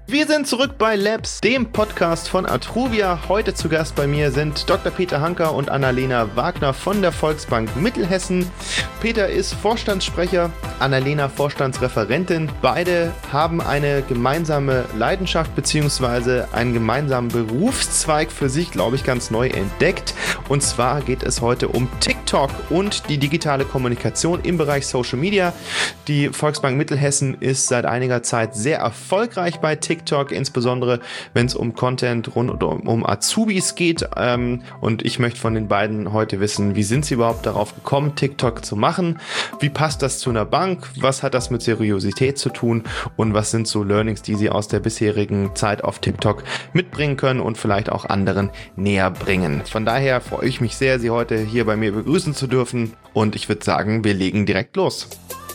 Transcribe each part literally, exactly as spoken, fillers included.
Wir sind zurück bei Labs, dem Podcast von Atruvia. Heute zu Gast bei mir sind Doktor Peter Hanker und Annalena Wagner von der Volksbank Mittelhessen. Peter ist Vorstandssprecher, Annalena Vorstandsreferentin. Beide haben eine gemeinsame Leidenschaft bzw. einen gemeinsamen Berufszweig für sich, glaube ich, ganz neu entdeckt. Und zwar geht es heute um TikTok und die digitale Kommunikation im Bereich Social Media. Die Volksbank Mittelhessen ist seit einiger Zeit sehr erfolgreich bei TikTok. TikTok, insbesondere wenn es um Content rund um, um Azubis geht. Ähm, und ich möchte von den beiden heute wissen, wie sind sie überhaupt darauf gekommen, TikTok zu machen? Wie passt das zu einer Bank? Was hat das mit Seriosität zu tun? Und was sind so Learnings, die sie aus der bisherigen Zeit auf TikTok mitbringen können und vielleicht auch anderen näher bringen? Von daher freue ich mich sehr, Sie heute hier bei mir begrüßen zu dürfen. Und ich würde sagen, wir legen direkt los.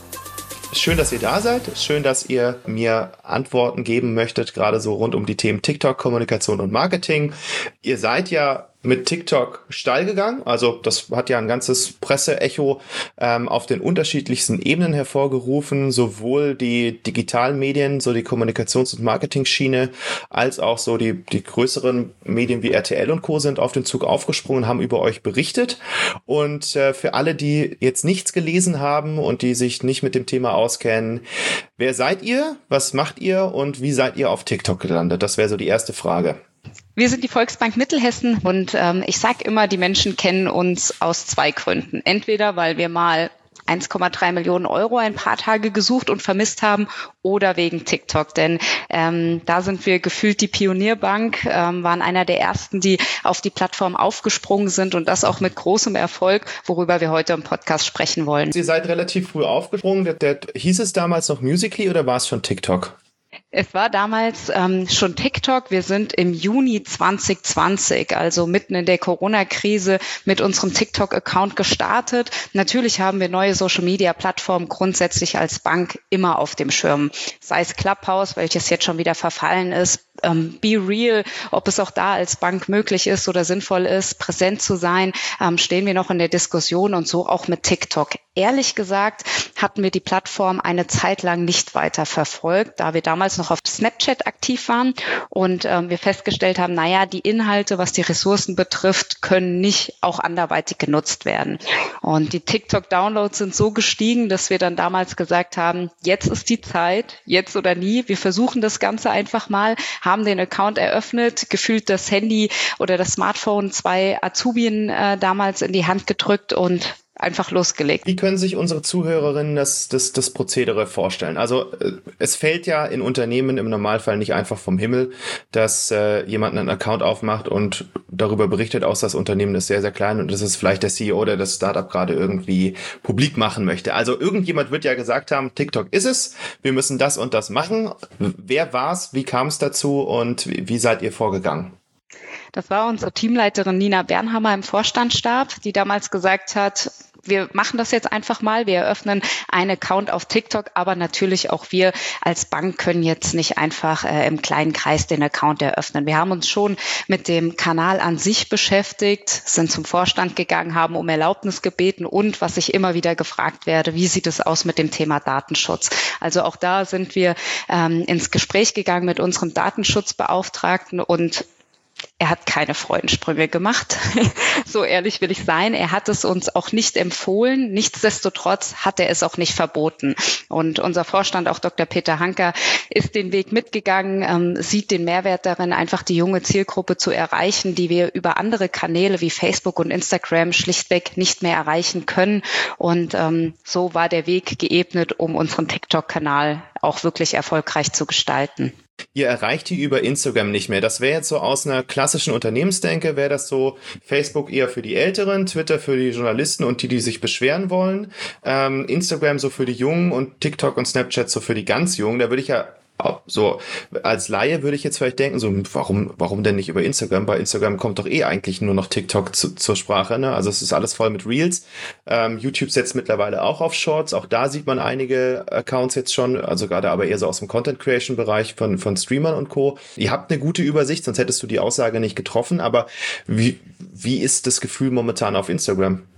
Schön, dass ihr da seid. Schön, dass ihr mir Antworten geben möchtet, gerade so rund um die Themen TikTok, Kommunikation und Marketing. Ihr seid ja mit TikTok steil gegangen. Also das hat ja ein ganzes Presseecho ähm, auf den unterschiedlichsten Ebenen hervorgerufen. Sowohl die digitalen Medien, so die Kommunikations- und Marketing-Schiene, als auch so die, die größeren Medien wie R T L und Co. sind auf den Zug aufgesprungen, haben über euch berichtet. Und äh, für alle, die jetzt nichts gelesen haben und die sich nicht mit dem Thema auskennen, wer seid ihr, was macht ihr und wie seid ihr auf TikTok gelandet? Das wäre so die erste Frage. Wir sind die Volksbank Mittelhessen und ähm, ich sage immer, die Menschen kennen uns aus zwei Gründen. Entweder, weil wir mal eins Komma drei Millionen Euro ein paar Tage gesucht und vermisst haben oder wegen TikTok. Denn ähm, da sind wir gefühlt die Pionierbank, ähm, waren einer der ersten, die auf die Plattform aufgesprungen sind und das auch mit großem Erfolg, worüber wir heute im Podcast sprechen wollen. Ihr seid relativ früh aufgesprungen. Der, der, hieß es damals noch Musical.ly oder war es schon TikTok? Es war damals ähm, schon TikTok. Wir sind im Juni zwanzig zwanzig, also mitten in der Corona-Krise, mit unserem TikTok-Account gestartet. Natürlich haben wir neue Social-Media-Plattformen grundsätzlich als Bank immer auf dem Schirm. Sei es Clubhouse, welches jetzt schon wieder verfallen ist, ähm, Be Real, ob es auch da als Bank möglich ist oder sinnvoll ist, präsent zu sein, ähm, stehen wir noch in der Diskussion und so auch mit TikTok. Ehrlich gesagt hatten wir die Plattform eine Zeit lang nicht weiter verfolgt, da wir damals noch auf Snapchat aktiv waren und ähm, wir festgestellt haben, naja, die Inhalte, was die Ressourcen betrifft, können nicht auch anderweitig genutzt werden. Und die TikTok-Downloads sind so gestiegen, dass wir dann damals gesagt haben, jetzt ist die Zeit, jetzt oder nie. Wir versuchen das Ganze einfach mal, haben den Account eröffnet, gefühlt das Handy oder das Smartphone zwei Azubien äh, damals in die Hand gedrückt und einfach losgelegt. Wie können sich unsere Zuhörerinnen das, das, das Prozedere vorstellen? Also es fällt ja in Unternehmen im Normalfall nicht einfach vom Himmel, dass äh, jemand einen Account aufmacht und darüber berichtet, außer das Unternehmen ist sehr, sehr klein und das ist vielleicht der C E O, der das Startup gerade irgendwie publik machen möchte. Also irgendjemand wird ja gesagt haben, TikTok ist es, wir müssen das und das machen. Wer war's? Wie kam es dazu und wie, wie seid ihr vorgegangen? Das war unsere Teamleiterin Nina Bernhammer im Vorstandsstab, die damals gesagt hat, wir machen das jetzt einfach mal, wir eröffnen einen Account auf TikTok, aber natürlich auch wir als Bank können jetzt nicht einfach äh, im kleinen Kreis den Account eröffnen. Wir haben uns schon mit dem Kanal an sich beschäftigt, sind zum Vorstand gegangen, haben um Erlaubnis gebeten und, was ich immer wieder gefragt werde, wie sieht es aus mit dem Thema Datenschutz? Also auch da sind wir ähm, ins Gespräch gegangen mit unserem Datenschutzbeauftragten und er hat keine Freudensprünge gemacht. So ehrlich will ich sein. Er hat es uns auch nicht empfohlen. Nichtsdestotrotz hat er es auch nicht verboten. Und unser Vorstand, auch Doktor Peter Hanker, ist den Weg mitgegangen, ähm, sieht den Mehrwert darin, einfach die junge Zielgruppe zu erreichen, die wir über andere Kanäle wie Facebook und Instagram schlichtweg nicht mehr erreichen können. Und ähm, so war der Weg geebnet, um unseren TikTok-Kanal auch wirklich erfolgreich zu gestalten. Ihr erreicht die über Instagram nicht mehr. Das wäre jetzt so aus einer klassischen Unternehmensdenke, wäre das so Facebook eher für die Älteren, Twitter für die Journalisten und die, die sich beschweren wollen, ähm, Instagram so für die Jungen und TikTok und Snapchat so für die ganz Jungen. Da würde ich ja so als Laie würde ich jetzt vielleicht denken, so warum warum denn nicht über Instagram? Bei Instagram kommt doch eh eigentlich nur noch TikTok zu, zur Sprache, ne? Also es ist alles voll mit Reels. Ähm, YouTube setzt mittlerweile auch auf Shorts. Auch da sieht man einige Accounts jetzt schon, also gerade aber eher so aus dem Content-Creation-Bereich von von Streamern und Co. Ihr habt eine gute Übersicht, sonst hättest du die Aussage nicht getroffen. Aber wie wie ist das Gefühl momentan auf Instagram?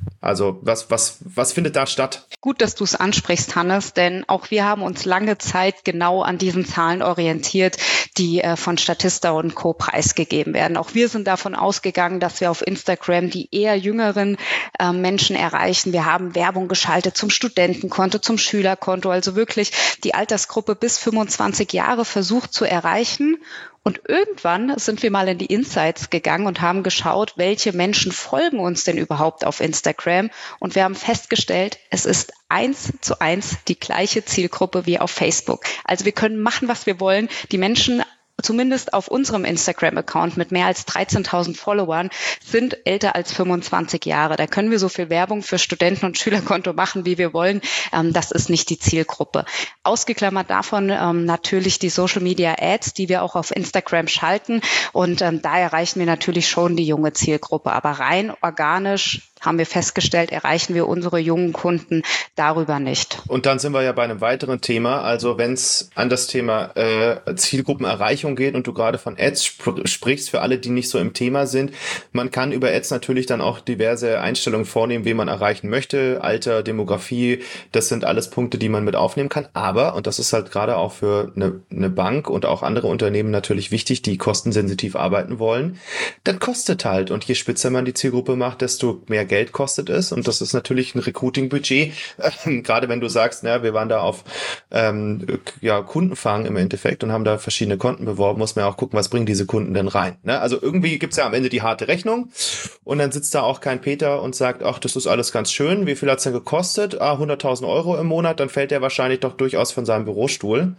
Also was, was, was findet da statt? Gut, dass du es ansprichst, Hannes, denn auch wir haben uns lange Zeit genau an diesen Zahlen orientiert, die äh, von Statista und Co. preisgegeben werden. Auch wir sind davon ausgegangen, dass wir auf Instagram die eher jüngeren äh, Menschen erreichen. Wir haben Werbung geschaltet zum Studentenkonto, zum Schülerkonto, also wirklich die Altersgruppe bis fünfundzwanzig Jahre versucht zu erreichen. Und irgendwann sind wir mal in die Insights gegangen und haben geschaut, welche Menschen folgen uns denn überhaupt auf Instagram. Und wir haben festgestellt, es ist eins zu eins die gleiche Zielgruppe wie auf Facebook. Also wir können machen, was wir wollen. Die Menschen, zumindest auf unserem Instagram-Account mit mehr als dreizehntausend Followern, sind älter als fünfundzwanzig Jahre. Da können wir so viel Werbung für Studenten- und Schülerkonto machen, wie wir wollen. Ähm, das ist nicht die Zielgruppe. Ausgeklammert davon ähm, natürlich die Social-Media-Ads, die wir auch auf Instagram schalten. Und ähm, da erreichen wir natürlich schon die junge Zielgruppe. Aber rein organisch haben wir festgestellt, erreichen wir unsere jungen Kunden darüber nicht. Und dann sind wir ja bei einem weiteren Thema. Also wenn es an das Thema äh, Zielgruppenerreichung geht und du gerade von Ads sp- sprichst, für alle, die nicht so im Thema sind, man kann über Ads natürlich dann auch diverse Einstellungen vornehmen, wen man erreichen möchte, Alter, Demografie, das sind alles Punkte, die man mit aufnehmen kann. Aber, und das ist halt gerade auch für eine, eine Bank und auch andere Unternehmen natürlich wichtig, die kostensensitiv arbeiten wollen, dann kostet halt. Und je spitzer man die Zielgruppe macht, desto mehr Geld kostet es, und das ist natürlich ein Recruiting-Budget, äh, gerade wenn du sagst, na, wir waren da auf ähm, ja, Kundenfang im Endeffekt und haben da verschiedene Konten beworben, muss man ja auch gucken, was bringen diese Kunden denn rein. Ne? Also irgendwie gibt's ja am Ende die harte Rechnung und dann sitzt da auch kein Peter und sagt, ach, das ist alles ganz schön, wie viel hat's denn gekostet? Ah, hunderttausend Euro im Monat, dann fällt der wahrscheinlich doch durchaus von seinem Bürostuhl.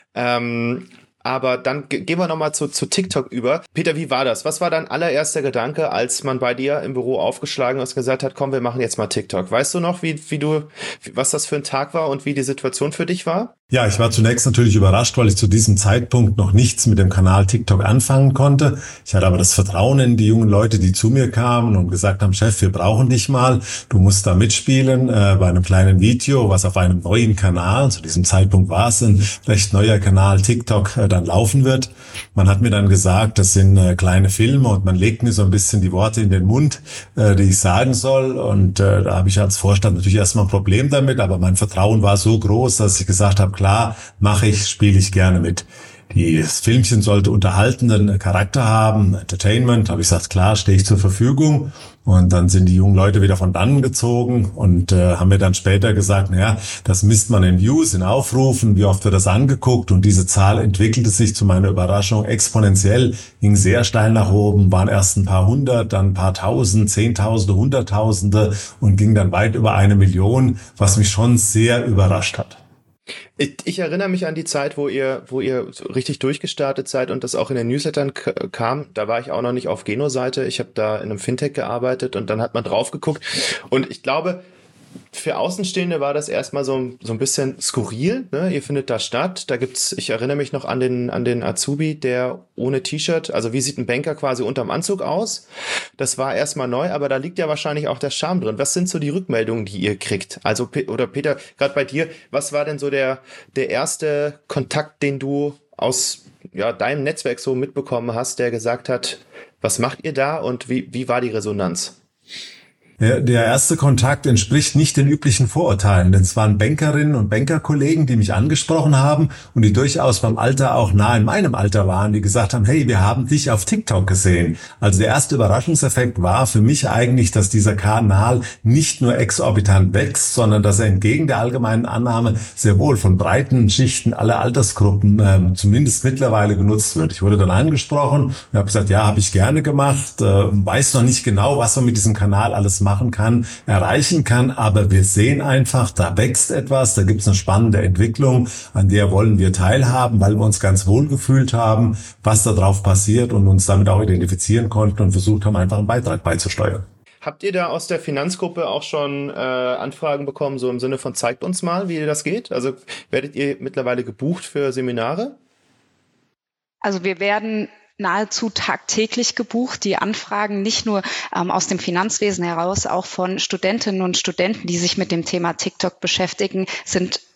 Ähm, Aber dann ge- gehen wir nochmal zu, zu TikTok über. Peter, wie war das? Was war dein allererster Gedanke, als man bei dir im Büro aufgeschlagen ist und gesagt hat, komm, wir machen jetzt mal TikTok? Weißt du noch, wie, wie du, was das für ein Tag war und wie die Situation für dich war? Ja, ich war zunächst natürlich überrascht, weil ich zu diesem Zeitpunkt noch nichts mit dem Kanal TikTok anfangen konnte. Ich hatte aber das Vertrauen in die jungen Leute, die zu mir kamen und gesagt haben, Chef, wir brauchen dich mal. Du musst da mitspielen äh, bei einem kleinen Video, was auf einem neuen Kanal, zu diesem Zeitpunkt war es ein recht neuer Kanal, TikTok, äh, dann laufen wird. Man hat mir dann gesagt, das sind äh, kleine Filme und man legt mir so ein bisschen die Worte in den Mund, äh, die ich sagen soll. Und äh, da habe ich als Vorstand natürlich erstmal ein Problem damit, aber mein Vertrauen war so groß, dass ich gesagt habe, klar, mache ich, spiele ich gerne mit. Das Filmchen sollte unterhaltenden Charakter haben, Entertainment, habe ich gesagt, klar, stehe ich zur Verfügung. Und dann sind die jungen Leute wieder von dannen gezogen und äh, haben mir dann später gesagt, naja, das misst man in Views, in Aufrufen, wie oft wird das angeguckt, und diese Zahl entwickelte sich zu meiner Überraschung exponentiell, ging sehr steil nach oben, waren erst ein paar hundert, dann ein paar tausend, zehntausende, hunderttausende und ging dann weit über eine Million, was mich schon sehr überrascht hat. Ich, ich erinnere mich an die Zeit, wo ihr, wo ihr so richtig durchgestartet seid und das auch in den Newslettern k- kam. Da war ich auch noch nicht auf Geno-Seite. Ich habe da in einem Fintech gearbeitet und dann hat man drauf geguckt. Und ich glaube, für Außenstehende war das erstmal so, so ein bisschen skurril, ne? Ihr findet da statt. Da gibt's, ich erinnere mich noch an den, an den Azubi, der ohne T-Shirt, also wie sieht ein Banker quasi unterm Anzug aus? Das war erstmal neu, aber da liegt ja wahrscheinlich auch der Charme drin. Was sind so die Rückmeldungen, die ihr kriegt? Also, oder Peter, gerade bei dir, was war denn so der, der erste Kontakt, den du aus, ja, deinem Netzwerk so mitbekommen hast, der gesagt hat, was macht ihr da und wie, wie war die Resonanz? Der erste Kontakt entspricht nicht den üblichen Vorurteilen, denn es waren Bankerinnen und Bankerkollegen, die mich angesprochen haben und die durchaus beim Alter auch nah in meinem Alter waren, die gesagt haben, hey, wir haben dich auf TikTok gesehen. Also der erste Überraschungseffekt war für mich eigentlich, dass dieser Kanal nicht nur exorbitant wächst, sondern dass er entgegen der allgemeinen Annahme sehr wohl von breiten Schichten aller Altersgruppen äh, zumindest mittlerweile genutzt wird. Ich wurde dann angesprochen und habe gesagt, ja, habe ich gerne gemacht, äh, weiß noch nicht genau, was man mit diesem Kanal alles machen kann, erreichen kann, aber wir sehen einfach, da wächst etwas, da gibt es eine spannende Entwicklung, an der wollen wir teilhaben, weil wir uns ganz wohl gefühlt haben, was da drauf passiert und uns damit auch identifizieren konnten und versucht haben, einfach einen Beitrag beizusteuern. Habt ihr da aus der Finanzgruppe auch schon äh, Anfragen bekommen, so im Sinne von zeigt uns mal, wie das geht? Also werdet ihr mittlerweile gebucht für Seminare? Also wir werden nahezu tagtäglich gebucht. Die Anfragen nicht nur ähm, aus dem Finanzwesen heraus, auch von Studentinnen und Studenten, die sich mit dem Thema TikTok beschäftigen, sind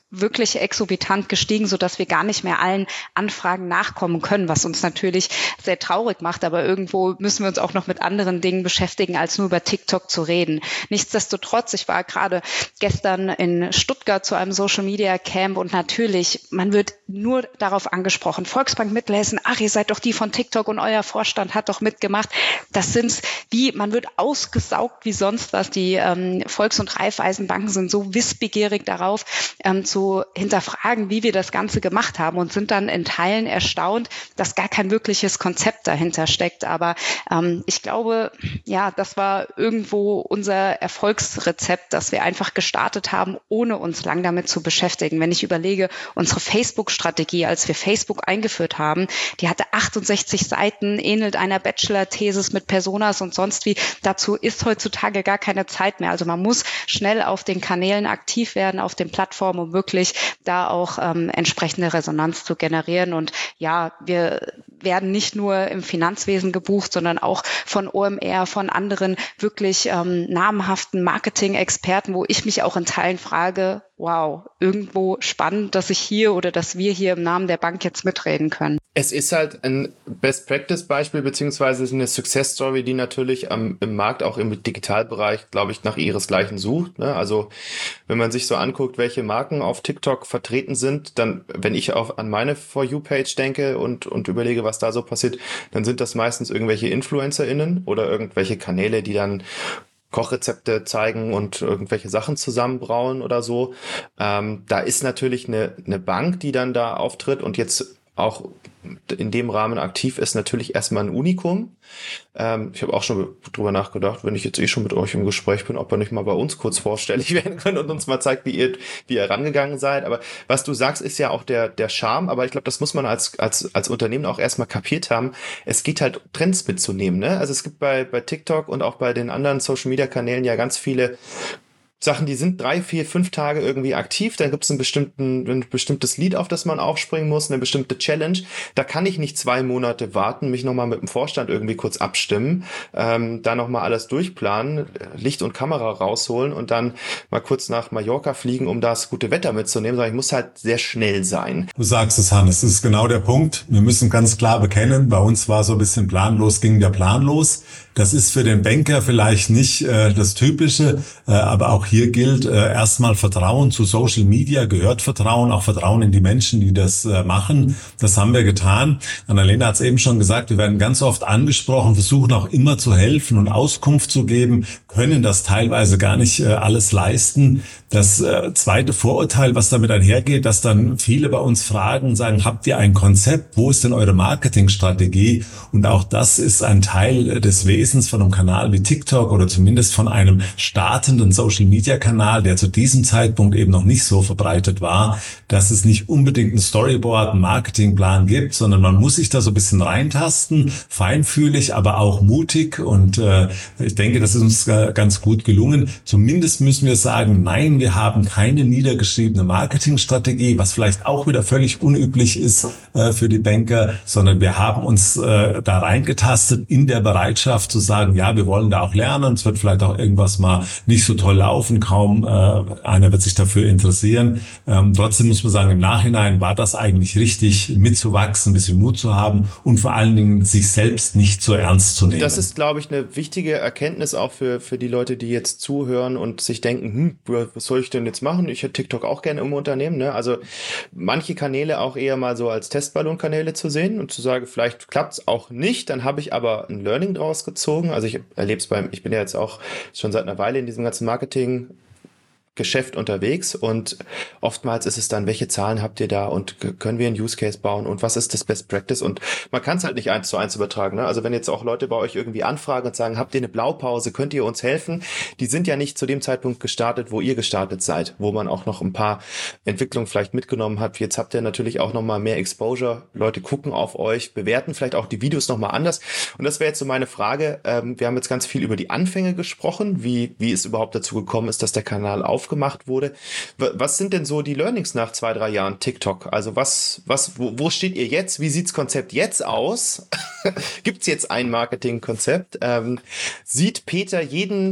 wirklich exorbitant gestiegen, sodass wir gar nicht mehr allen Anfragen nachkommen können, was uns natürlich sehr traurig macht. Aber irgendwo müssen wir uns auch noch mit anderen Dingen beschäftigen, als nur über TikTok zu reden. Nichtsdestotrotz, ich war gerade gestern in Stuttgart zu einem Social Media Camp und natürlich, man wird nur darauf angesprochen. Volksbank Mittelhessen, ach, ihr seid doch die von TikTok und euer Vorstand hat doch mitgemacht. Das sind wie, man wird ausgesaugt wie sonst was. Die ähm, Volks- und Raiffeisenbanken sind so wissbegierig darauf, ähm, zu hinterfragen, wie wir das Ganze gemacht haben und sind dann in Teilen erstaunt, dass gar kein wirkliches Konzept dahinter steckt. Aber ähm, ich glaube, ja, das war irgendwo unser Erfolgsrezept, dass wir einfach gestartet haben, ohne uns lang damit zu beschäftigen. Wenn ich überlege, unsere Facebook-Strategie, als wir Facebook eingeführt haben, die hatte achtundsechzig Seiten, ähnelt einer Bachelor-Thesis mit Personas und sonst wie. Dazu ist heutzutage gar keine Zeit mehr. Also man muss schnell auf den Kanälen aktiv werden, auf den Plattformen, um wirklich da auch ähm, entsprechende Resonanz zu generieren. Und ja, wir werden nicht nur im Finanzwesen gebucht, sondern auch von O M R, von anderen wirklich ähm, namhaften Marketing-Experten, wo ich mich auch in Teilen frage, wow, irgendwo spannend, dass ich hier oder dass wir hier im Namen der Bank jetzt mitreden können. Es ist halt ein Best-Practice-Beispiel beziehungsweise eine Success-Story, die natürlich am, im Markt, auch im Digitalbereich, glaube ich, nach ihresgleichen sucht. Ne? Also wenn man sich so anguckt, welche Marken auf TikTok vertreten sind, dann, wenn ich auch an meine For You-Page denke und, und überlege, was da so passiert, dann sind das meistens irgendwelche InfluencerInnen oder irgendwelche Kanäle, die dann Kochrezepte zeigen und irgendwelche Sachen zusammenbrauen oder so. Ähm, da ist natürlich eine, eine Bank, die dann da auftritt und jetzt auch in dem Rahmen aktiv ist, natürlich erstmal ein Unikum. Ähm, ich habe auch schon drüber nachgedacht, wenn ich jetzt eh schon mit euch im Gespräch bin, ob ihr nicht mal bei uns kurz vorstellig werden könnt und uns mal zeigt, wie ihr wie ihr rangegangen seid. Aber was du sagst, ist ja auch der der Charme. Aber ich glaube, das muss man als als als Unternehmen auch erstmal kapiert haben. Es geht halt, Trends mitzunehmen. Ne? Also es gibt bei bei TikTok und auch bei den anderen Social-Media-Kanälen ja ganz viele Sachen, die sind drei, vier, fünf Tage irgendwie aktiv, dann gibt es einen bestimmten, ein bestimmtes Lied, auf das man aufspringen muss, eine bestimmte Challenge. Da kann ich nicht zwei Monate warten, mich nochmal mit dem Vorstand irgendwie kurz abstimmen, ähm, da nochmal alles durchplanen, Licht und Kamera rausholen und dann mal kurz nach Mallorca fliegen, um das gute Wetter mitzunehmen, sondern ich muss halt sehr schnell sein. Du sagst es, Hannes, das ist genau der Punkt. Wir müssen ganz klar bekennen, bei uns war so ein bisschen planlos, ging der Plan los. Das ist für den Banker vielleicht nicht äh, das Typische, äh, aber auch hier gilt äh, erstmal Vertrauen zu Social Media, gehört Vertrauen, auch Vertrauen in die Menschen, die das äh, machen. Das haben wir getan. Annalena hat es eben schon gesagt, wir werden ganz oft angesprochen, versuchen auch immer zu helfen und Auskunft zu geben, können das teilweise gar nicht äh, alles leisten. Das äh, zweite Vorurteil, was damit einhergeht, dass dann viele bei uns fragen, sagen, habt ihr ein Konzept? Wo ist denn eure Marketingstrategie? Und auch das ist ein Teil des Wesens von einem Kanal wie TikTok oder zumindest von einem startenden Social-Media-Kanal, der zu diesem Zeitpunkt eben noch nicht so verbreitet war, dass es nicht unbedingt ein Storyboard, einen Marketingplan gibt, sondern man muss sich da so ein bisschen reintasten, feinfühlig, aber auch mutig. Und äh, ich denke, das ist uns äh, ganz gut gelungen. Zumindest müssen wir sagen, nein, wir haben keine niedergeschriebene Marketingstrategie, was vielleicht auch wieder völlig unüblich ist äh, für die Banker, sondern wir haben uns äh, da reingetastet in der Bereitschaft zu sagen, ja, wir wollen da auch lernen, es wird vielleicht auch irgendwas mal nicht so toll laufen, kaum äh, einer wird sich dafür interessieren. Ähm, trotzdem muss man sagen, im Nachhinein war das eigentlich richtig, mitzuwachsen, ein bisschen Mut zu haben und vor allen Dingen sich selbst nicht so ernst zu nehmen. Das ist, glaube ich, eine wichtige Erkenntnis auch für für die Leute, die jetzt zuhören und sich denken, hm, was soll ich denn jetzt machen? Ich hätte TikTok auch gerne im Unternehmen. Ne? Also manche Kanäle auch eher mal so als Testballonkanäle zu sehen und zu sagen, vielleicht klappt es auch nicht, dann habe ich aber ein Learning draus gezogen. Also ich erlebe es beim, ich bin ja jetzt auch schon seit einer Weile in diesem ganzen Marketing Geschäft unterwegs und oftmals ist es dann, welche Zahlen habt ihr da und können wir einen Use Case bauen und was ist das Best Practice und man kann es halt nicht eins zu eins übertragen. Ne? Also wenn jetzt auch Leute bei euch irgendwie anfragen und sagen, habt ihr eine Blaupause, könnt ihr uns helfen? Die sind ja nicht zu dem Zeitpunkt gestartet, wo ihr gestartet seid, wo man auch noch ein paar Entwicklungen vielleicht mitgenommen hat. Jetzt habt ihr natürlich auch nochmal mehr Exposure. Leute gucken auf euch, bewerten vielleicht auch die Videos nochmal anders und das wäre jetzt so meine Frage. Ähm, wir haben jetzt ganz viel über die Anfänge gesprochen, wie, wie es überhaupt dazu gekommen ist, dass der Kanal auf gemacht wurde. Was sind denn so die Learnings nach zwei, drei Jahren TikTok? Also was, was, wo, wo steht ihr jetzt? Wie sieht's Konzept jetzt aus? Gibt's jetzt ein Marketingkonzept? Ähm, sieht Peter jeden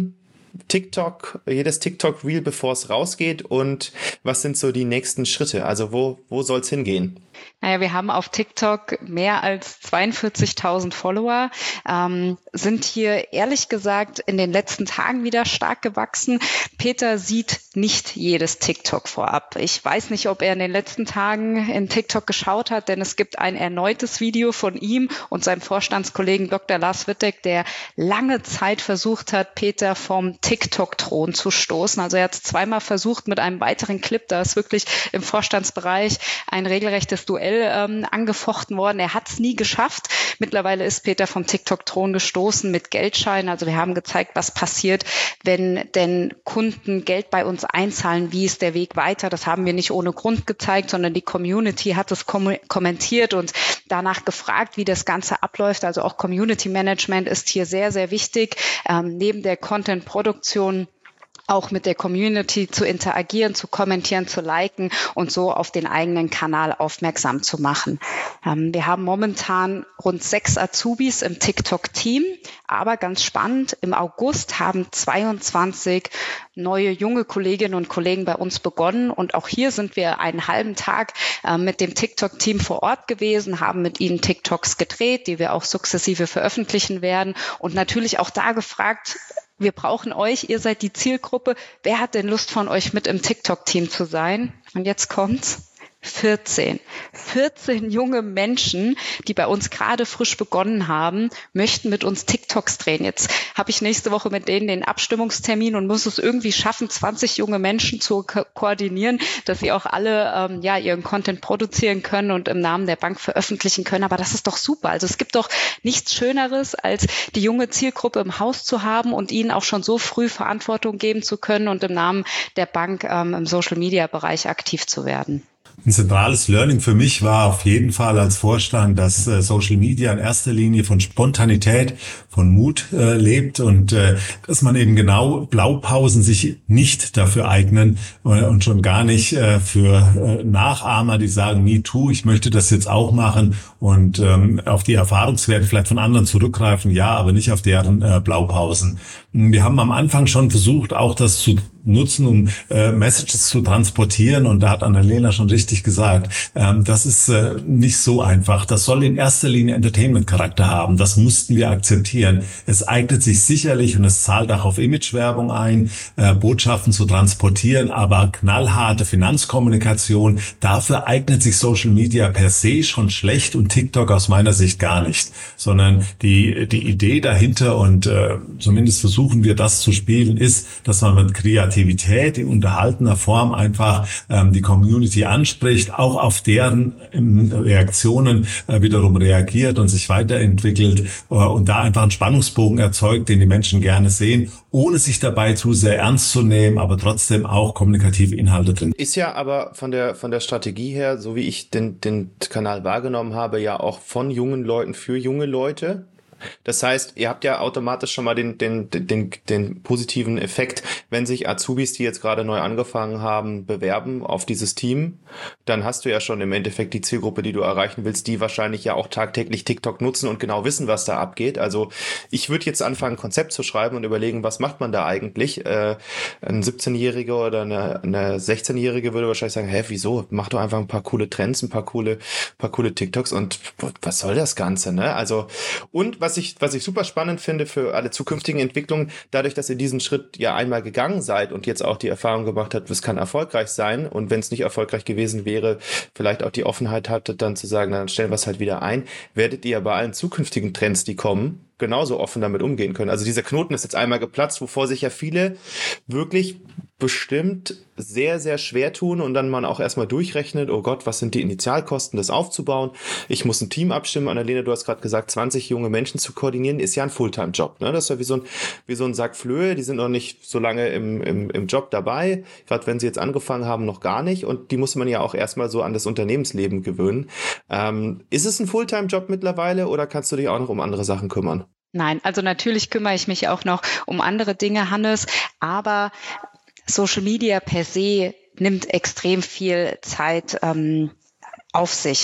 TikTok, jedes TikTok-Reel, bevor es rausgeht, und was sind so die nächsten Schritte? Also wo, wo soll es hingehen? Naja, wir haben auf TikTok mehr als zweiundvierzigtausend Follower, ähm, sind hier ehrlich gesagt in den letzten Tagen wieder stark gewachsen. Peter sieht nicht jedes TikTok vorab. Ich weiß nicht, ob er in den letzten Tagen in TikTok geschaut hat, denn es gibt ein erneutes Video von ihm und seinem Vorstandskollegen Doktor Lars Wittek, der lange Zeit versucht hat, Peter vom TikTok-Thron zu stoßen. Also er hat es zweimal versucht mit einem weiteren Clip, da ist wirklich im Vorstandsbereich ein regelrechtes Duell ähm, angefochten worden. Er hat es nie geschafft. Mittlerweile ist Peter vom TikTok-Thron gestoßen mit Geldscheinen. Also wir haben gezeigt, was passiert, wenn denn Kunden Geld bei uns einzahlen. Wie ist der Weg weiter? Das haben wir nicht ohne Grund gezeigt, sondern die Community hat es kom- kommentiert und danach gefragt, wie das Ganze abläuft. Also auch Community Management ist hier sehr, sehr wichtig. Ähm, neben der Content-Produktion auch mit der Community zu interagieren, zu kommentieren, zu liken und so auf den eigenen Kanal aufmerksam zu machen. Ähm, wir haben momentan rund sechs Azubis im TikTok-Team, aber ganz spannend, im August haben zweiundzwanzig neue junge Kolleginnen und Kollegen bei uns begonnen und auch hier sind wir einen halben Tag äh, mit dem TikTok-Team vor Ort gewesen, haben mit ihnen TikToks gedreht, die wir auch sukzessive veröffentlichen werden und natürlich auch da gefragt, wir brauchen euch, ihr seid die Zielgruppe. Wer hat denn Lust von euch mit im TikTok-Team zu sein? Und jetzt kommt's. vierzehn. vierzehn junge Menschen, die bei uns gerade frisch begonnen haben, möchten mit uns TikToks drehen. Jetzt habe ich nächste Woche mit denen den Abstimmungstermin und muss es irgendwie schaffen, zwanzig junge Menschen zu ko- koordinieren, dass sie auch alle ähm, ja ihren Content produzieren können und im Namen der Bank veröffentlichen können. Aber das ist doch super. Also es gibt doch nichts Schöneres, als die junge Zielgruppe im Haus zu haben und ihnen auch schon so früh Verantwortung geben zu können und im Namen der Bank ähm, im Social-Media-Bereich aktiv zu werden. Ein zentrales Learning für mich war auf jeden Fall als Vorstand, dass äh, Social Media in erster Linie von Spontanität, von Mut äh, lebt und äh, dass man eben genau Blaupausen sich nicht dafür eignen äh, und schon gar nicht äh, für äh, Nachahmer, die sagen, me too, ich möchte das jetzt auch machen und ähm, auf die Erfahrungswerte vielleicht von anderen zurückgreifen, ja, aber nicht auf deren äh, Blaupausen. Wir haben am Anfang schon versucht, auch das zu nutzen, um äh, Messages zu transportieren. Und da hat Annalena schon richtig gesagt, ähm, das ist äh, nicht so einfach. Das soll in erster Linie Entertainment-Charakter haben. Das mussten wir akzeptieren. Es eignet sich sicherlich und es zahlt auch auf Imagewerbung ein, äh, Botschaften zu transportieren, aber knallharte Finanzkommunikation, dafür eignet sich Social Media per se schon schlecht und TikTok aus meiner Sicht gar nicht. Sondern die, die Idee dahinter und äh, zumindest versuchen wir das zu spielen, ist, dass man mit Kreativität in unterhaltener Form einfach ähm, die Community anspricht, auch auf deren ähm, Reaktionen äh, wiederum reagiert und sich weiterentwickelt äh, und da einfach einen Spannungsbogen erzeugt, den die Menschen gerne sehen, ohne sich dabei zu sehr ernst zu nehmen, aber trotzdem auch kommunikative Inhalte drin. Ist ja aber von der von der Strategie her, so wie ich den den Kanal wahrgenommen habe, ja auch von jungen Leuten für junge Leute. Das heißt, ihr habt ja automatisch schon mal den, den, den, den positiven Effekt, wenn sich Azubis, die jetzt gerade neu angefangen haben, bewerben auf dieses Team, dann hast du ja schon im Endeffekt die Zielgruppe, die du erreichen willst, die wahrscheinlich ja auch tagtäglich TikTok nutzen und genau wissen, was da abgeht. Also ich würde jetzt anfangen, ein Konzept zu schreiben und überlegen, was macht man da eigentlich? Äh, ein siebzehnjähriger oder eine, eine sechzehnjährige würde wahrscheinlich sagen, hä, wieso? Mach doch einfach ein paar coole Trends, ein paar coole, paar coole TikToks und was soll das Ganze, ne? Also, und was Was ich, was ich super spannend finde für alle zukünftigen Entwicklungen, dadurch, dass ihr diesen Schritt ja einmal gegangen seid und jetzt auch die Erfahrung gemacht habt, es kann erfolgreich sein und wenn es nicht erfolgreich gewesen wäre, vielleicht auch die Offenheit hattet, dann zu sagen, dann stellen wir es halt wieder ein, werdet ihr bei allen zukünftigen Trends, die kommen, genauso offen damit umgehen können. Also dieser Knoten ist jetzt einmal geplatzt, wovor sich ja viele wirklich bestimmt sehr, sehr schwer tun und dann man auch erstmal durchrechnet, oh Gott, was sind die Initialkosten, das aufzubauen? Ich muss ein Team abstimmen. Annalena, du hast gerade gesagt, zwanzig junge Menschen zu koordinieren, ist ja ein Fulltime-Job. Ne? Das ist ja wie so ein, wie so ein Sack Flöhe, die sind noch nicht so lange im, im, im Job dabei, gerade wenn sie jetzt angefangen haben, noch gar nicht und die muss man ja auch erstmal so an das Unternehmensleben gewöhnen. Ähm, ist es ein Fulltime-Job mittlerweile oder kannst du dich auch noch um andere Sachen kümmern? Nein, also natürlich kümmere ich mich auch noch um andere Dinge, Hannes, aber Social Media per se nimmt extrem viel Zeit ähm, auf sich.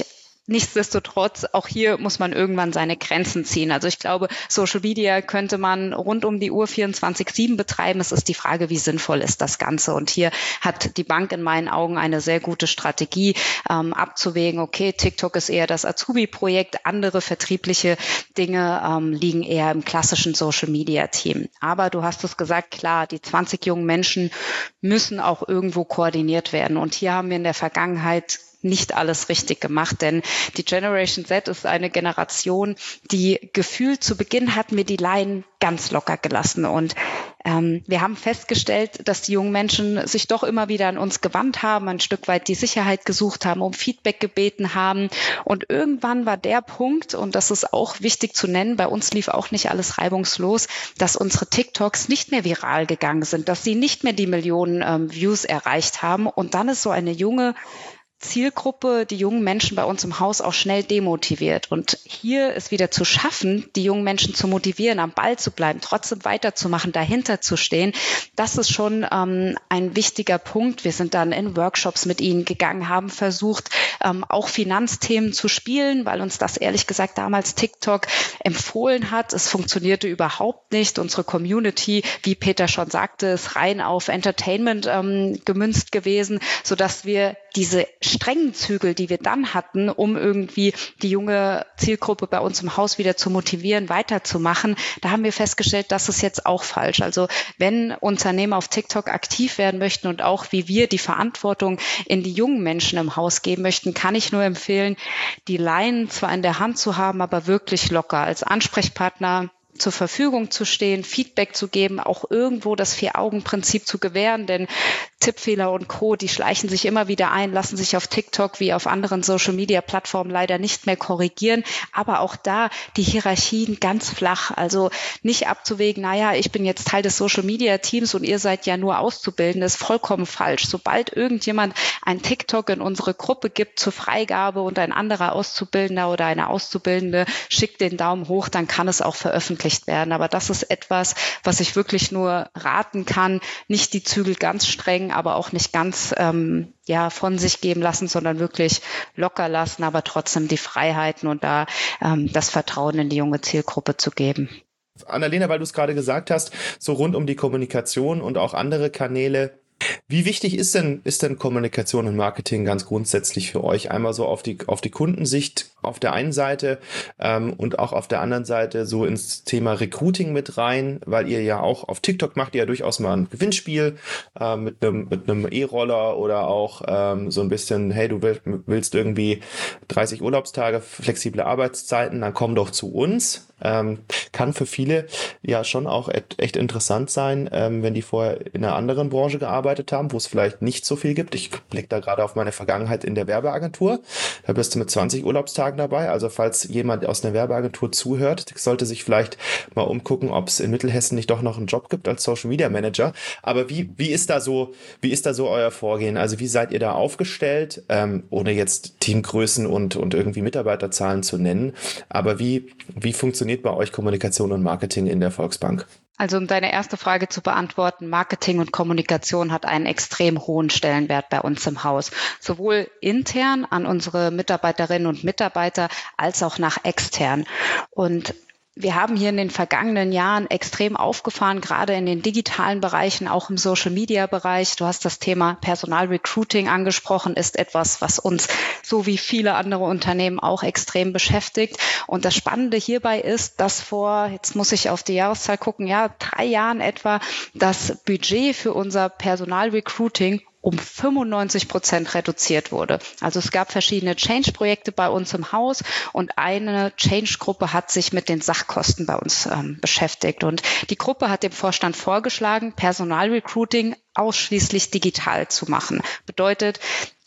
Nichtsdestotrotz, auch hier muss man irgendwann seine Grenzen ziehen. Also ich glaube, Social Media könnte man rund um die Uhr vierundzwanzig sieben betreiben. Es ist die Frage, wie sinnvoll ist das Ganze? Und hier hat die Bank in meinen Augen eine sehr gute Strategie, ähm, abzuwägen, okay, TikTok ist eher das Azubi-Projekt, andere vertriebliche Dinge ähm, liegen eher im klassischen Social Media Team. Aber du hast es gesagt, klar, die zwanzig jungen Menschen müssen auch irgendwo koordiniert werden. Und hier haben wir in der Vergangenheit nicht alles richtig gemacht, denn die Generation Z ist eine Generation, die gefühlt zu Beginn hatten wir die Leinen ganz locker gelassen und ähm, wir haben festgestellt, dass die jungen Menschen sich doch immer wieder an uns gewandt haben, ein Stück weit die Sicherheit gesucht haben, um Feedback gebeten haben und irgendwann war der Punkt, und das ist auch wichtig zu nennen, bei uns lief auch nicht alles reibungslos, dass unsere TikToks nicht mehr viral gegangen sind, dass sie nicht mehr die Millionen ähm, Views erreicht haben und dann ist so eine junge Zielgruppe, die jungen Menschen bei uns im Haus auch schnell demotiviert. Und hier ist wieder zu schaffen, die jungen Menschen zu motivieren, am Ball zu bleiben, trotzdem weiterzumachen, dahinter zu stehen. Das ist schon ähm, ein wichtiger Punkt. Wir sind dann in Workshops mit ihnen gegangen, haben versucht, ähm, auch Finanzthemen zu spielen, weil uns das ehrlich gesagt damals TikTok empfohlen hat. Es funktionierte überhaupt nicht. Unsere Community, wie Peter schon sagte, ist rein auf Entertainment ähm, gemünzt gewesen, sodass wir diese strengen Zügel, die wir dann hatten, um irgendwie die junge Zielgruppe bei uns im Haus wieder zu motivieren, weiterzumachen, da haben wir festgestellt, das ist jetzt auch falsch. Also wenn Unternehmen auf TikTok aktiv werden möchten und auch wie wir die Verantwortung in die jungen Menschen im Haus geben möchten, kann ich nur empfehlen, die Leinen zwar in der Hand zu haben, aber wirklich locker als Ansprechpartner zur Verfügung zu stehen, Feedback zu geben, auch irgendwo das Vier-Augen-Prinzip zu gewähren, denn Tippfehler und Co., die schleichen sich immer wieder ein, lassen sich auf TikTok wie auf anderen Social-Media-Plattformen leider nicht mehr korrigieren, aber auch da die Hierarchien ganz flach, also nicht abzuwägen, naja, ich bin jetzt Teil des Social-Media-Teams und ihr seid ja nur Auszubildende, ist vollkommen falsch. Sobald irgendjemand ein TikTok in unsere Gruppe gibt zur Freigabe und ein anderer Auszubildender oder eine Auszubildende schickt den Daumen hoch, dann kann es auch veröffentlicht werden. Aber das ist etwas, was ich wirklich nur raten kann, nicht die Zügel ganz streng, aber auch nicht ganz ähm, ja von sich geben lassen, sondern wirklich locker lassen, aber trotzdem die Freiheiten und da ähm, das Vertrauen in die junge Zielgruppe zu geben. Annalena, weil du es gerade gesagt hast, so rund um die Kommunikation und auch andere Kanäle, wie wichtig ist denn, ist denn Kommunikation und Marketing ganz grundsätzlich für euch? Einmal so auf die, auf die Kundensicht auf der einen Seite ähm, und auch auf der anderen Seite so ins Thema Recruiting mit rein, weil ihr ja auch auf TikTok macht ihr ja durchaus mal ein Gewinnspiel äh, mit einem mit einem E-Roller oder auch ähm, so ein bisschen, hey, du willst, willst irgendwie dreißig Urlaubstage, flexible Arbeitszeiten, dann komm doch zu uns. Ähm, kann für viele ja schon auch et, echt interessant sein, ähm, wenn die vorher in einer anderen Branche gearbeitet haben, wo es vielleicht nicht so viel gibt. Ich blicke da gerade auf meine Vergangenheit in der Werbeagentur. Da bist du mit zwanzig Urlaubstagen dabei. Also falls jemand aus einer Werbeagentur zuhört, sollte sich vielleicht mal umgucken, ob es in Mittelhessen nicht doch noch einen Job gibt als Social Media Manager. Aber wie wie ist da so wie ist da so euer Vorgehen? Also wie seid ihr da aufgestellt, ähm, ohne jetzt Teamgrößen und und irgendwie Mitarbeiterzahlen zu nennen? Aber wie wie funktioniert bei euch Kommunikation und Marketing in der Volksbank? Also um deine erste Frage zu beantworten, Marketing und Kommunikation hat einen extrem hohen Stellenwert bei uns im Haus. Sowohl intern an unsere Mitarbeiterinnen und Mitarbeiter als auch nach extern. Und wir haben hier in den vergangenen Jahren extrem aufgefahren, gerade in den digitalen Bereichen, auch im Social-Media-Bereich. Du hast das Thema Personalrecruiting angesprochen, ist etwas, was uns so wie viele andere Unternehmen auch extrem beschäftigt. Und das Spannende hierbei ist, dass vor, jetzt muss ich auf die Jahreszahl gucken, ja, drei Jahren etwa das Budget für unser Personalrecruiting um fünfundneunzig Prozent reduziert wurde. Also es gab verschiedene Change-Projekte bei uns im Haus und eine Change-Gruppe hat sich mit den Sachkosten bei uns ähm, beschäftigt. Und die Gruppe hat dem Vorstand vorgeschlagen, Personalrecruiting ausschließlich digital zu machen. Bedeutet,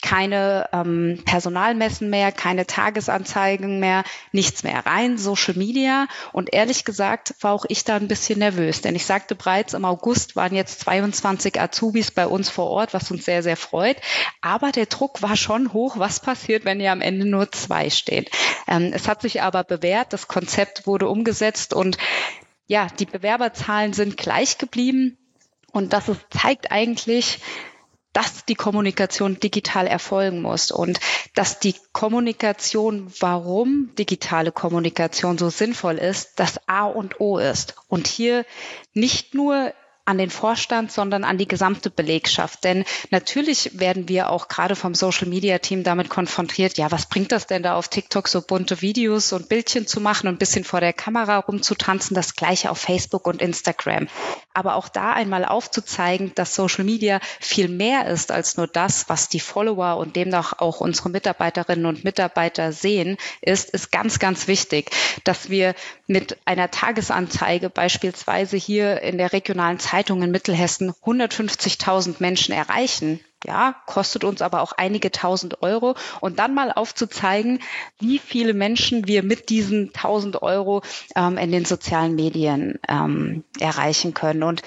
keine ähm, Personalmessen mehr, keine Tagesanzeigen mehr, nichts mehr, rein Social Media. Und ehrlich gesagt war auch ich da ein bisschen nervös, denn ich sagte bereits, im August waren jetzt zweiundzwanzig Azubis bei uns vor Ort, was uns sehr, sehr freut. Aber der Druck war schon hoch, was passiert, wenn ihr am Ende nur zwei steht. Ähm, es hat sich aber bewährt, das Konzept wurde umgesetzt und ja, die Bewerberzahlen sind gleich geblieben. Und das ist, zeigt eigentlich, dass die Kommunikation digital erfolgen muss und dass die Kommunikation, warum digitale Kommunikation so sinnvoll ist, das A und O ist. Und hier nicht nur an den Vorstand, sondern an die gesamte Belegschaft. Denn natürlich werden wir auch gerade vom Social-Media-Team damit konfrontiert, ja, was bringt das denn da auf TikTok, so bunte Videos und Bildchen zu machen und ein bisschen vor der Kamera rumzutanzen, das Gleiche auf Facebook und Instagram. Aber auch da einmal aufzuzeigen, dass Social Media viel mehr ist als nur das, was die Follower und demnach auch unsere Mitarbeiterinnen und Mitarbeiter sehen, ist, ist ganz, ganz wichtig, dass wir mit einer Tagesanzeige beispielsweise hier in der regionalen Zeitung in Mittelhessen hundertfünfzigtausend Menschen erreichen. Ja, kostet uns aber auch einige tausend Euro. Und dann mal aufzuzeigen, wie viele Menschen wir mit diesen tausend Euro ähm, in den sozialen Medien ähm, erreichen können. Und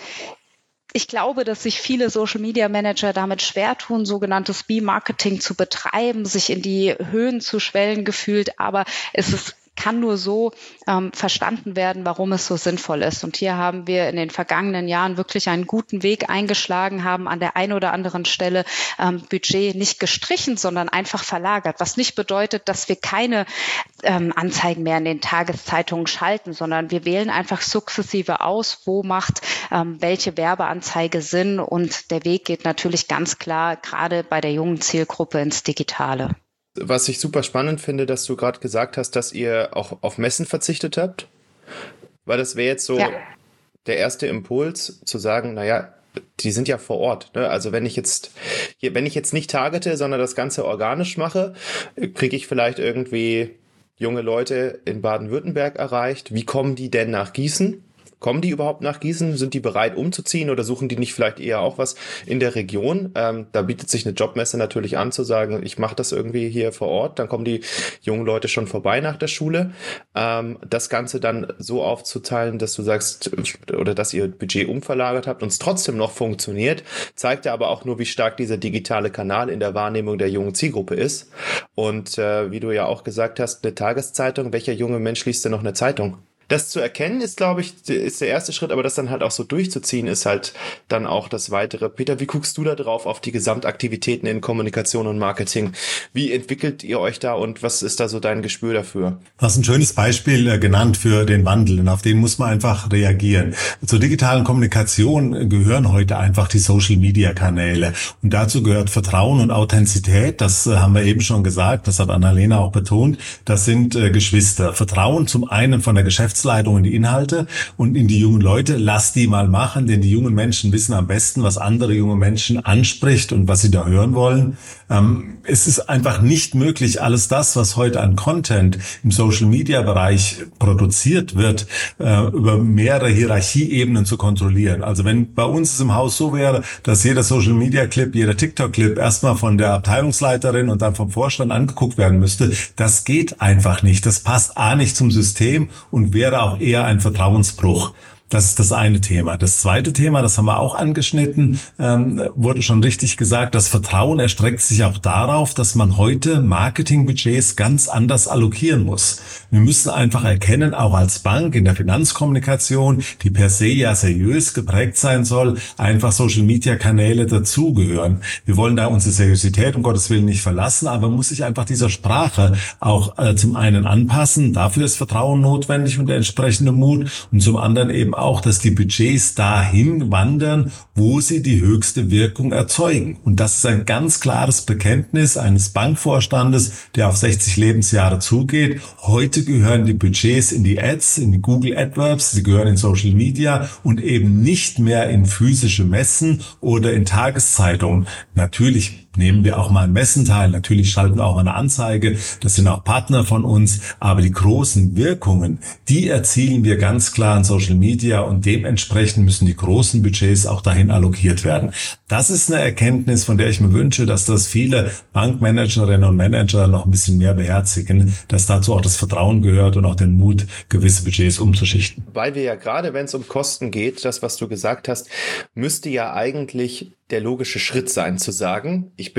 ich glaube, dass sich viele Social-Media-Manager damit schwer tun, sogenanntes Speed-Marketing zu betreiben, sich in die Höhen zu schwellen gefühlt. Aber es ist kann nur so ähm, verstanden werden, warum es so sinnvoll ist. Und hier haben wir in den vergangenen Jahren wirklich einen guten Weg eingeschlagen, haben an der einen oder anderen Stelle ähm, Budget nicht gestrichen, sondern einfach verlagert, was nicht bedeutet, dass wir keine ähm, Anzeigen mehr in den Tageszeitungen schalten, sondern wir wählen einfach sukzessive aus, wo macht ähm, welche Werbeanzeige Sinn, und der Weg geht natürlich ganz klar gerade bei der jungen Zielgruppe ins Digitale. Was ich super spannend finde, dass du gerade gesagt hast, dass ihr auch auf Messen verzichtet habt, weil das wäre jetzt so ja. der erste Impuls, zu sagen, naja, die sind ja vor Ort. Ne? Also wenn ich jetzt, wenn ich jetzt nicht targete, sondern das Ganze organisch mache, kriege ich vielleicht irgendwie junge Leute in Baden-Württemberg erreicht. Wie kommen die denn nach Gießen? Kommen die überhaupt nach Gießen? Sind die bereit umzuziehen oder suchen die nicht vielleicht eher auch was in der Region? Ähm, da bietet sich eine Jobmesse natürlich an, zu sagen, ich mache das irgendwie hier vor Ort. Dann kommen die jungen Leute schon vorbei nach der Schule. Ähm, das Ganze dann so aufzuteilen, dass du sagst, oder dass ihr Budget umverlagert habt und es trotzdem noch funktioniert, zeigt ja aber auch nur, wie stark dieser digitale Kanal in der Wahrnehmung der jungen Zielgruppe ist. Und äh, wie du ja auch gesagt hast, eine Tageszeitung, welcher junge Mensch liest denn noch eine Zeitung? Das zu erkennen ist, glaube ich, ist der erste Schritt, aber das dann halt auch so durchzuziehen, ist halt dann auch das Weitere. Peter, wie guckst du da drauf auf die Gesamtaktivitäten in Kommunikation und Marketing? Wie entwickelt ihr euch da und was ist da so dein Gespür dafür? Du hast ein schönes Beispiel äh, genannt für den Wandel und auf den muss man einfach reagieren. Zur digitalen Kommunikation gehören heute einfach die Social-Media-Kanäle und dazu gehört Vertrauen und Authentizität. Das äh, haben wir eben schon gesagt, das hat Annalena auch betont. Das sind äh, Geschwister. Vertrauen zum einen von der Geschäftsleitung in die Inhalte und in die jungen Leute, lass die mal machen, denn die jungen Menschen wissen am besten, was andere junge Menschen anspricht und was sie da hören wollen. Ähm, es ist einfach nicht möglich, alles das, was heute an Content im Social-Media-Bereich produziert wird, äh, über mehrere Hierarchieebenen zu kontrollieren. Also wenn bei uns es im Haus so wäre, dass jeder Social-Media-Clip, jeder TikTok-Clip erstmal von der Abteilungsleiterin und dann vom Vorstand angeguckt werden müsste, das geht einfach nicht. Das passt A nicht zum System und wäre auch eher ein Vertrauensbruch. Das ist das eine Thema. Das zweite Thema, das haben wir auch angeschnitten, ähm, wurde schon richtig gesagt, das Vertrauen erstreckt sich auch darauf, dass man heute Marketingbudgets ganz anders allokieren muss. Wir müssen einfach erkennen, auch als Bank in der Finanzkommunikation, die per se ja seriös geprägt sein soll, einfach Social-Media-Kanäle dazugehören. Wir wollen da unsere Seriosität um Gottes Willen nicht verlassen, aber man muss sich einfach dieser Sprache auch äh, zum einen anpassen. Dafür ist Vertrauen notwendig und der entsprechende Mut und zum anderen eben auch, dass die Budgets dahin wandern, wo sie die höchste Wirkung erzeugen. Und das ist ein ganz klares Bekenntnis eines Bankvorstandes, der auf sechzig Lebensjahre zugeht. Heute gehören die Budgets in die Ads, in die Google AdWords, sie gehören in Social Media und eben nicht mehr in physische Messen oder in Tageszeitungen. Natürlich nehmen wir auch mal an Messen teil, natürlich schalten wir auch eine Anzeige, das sind auch Partner von uns, aber die großen Wirkungen, die erzielen wir ganz klar in Social Media und dementsprechend müssen die großen Budgets auch dahin allokiert werden. Das ist eine Erkenntnis, von der ich mir wünsche, dass das viele Bankmanagerinnen und Manager noch ein bisschen mehr beherzigen, dass dazu auch das Vertrauen gehört und auch den Mut, gewisse Budgets umzuschichten. Weil wir ja gerade, wenn es um Kosten geht, das, was du gesagt hast, müsste ja eigentlich der logische Schritt sein, zu sagen, ich bin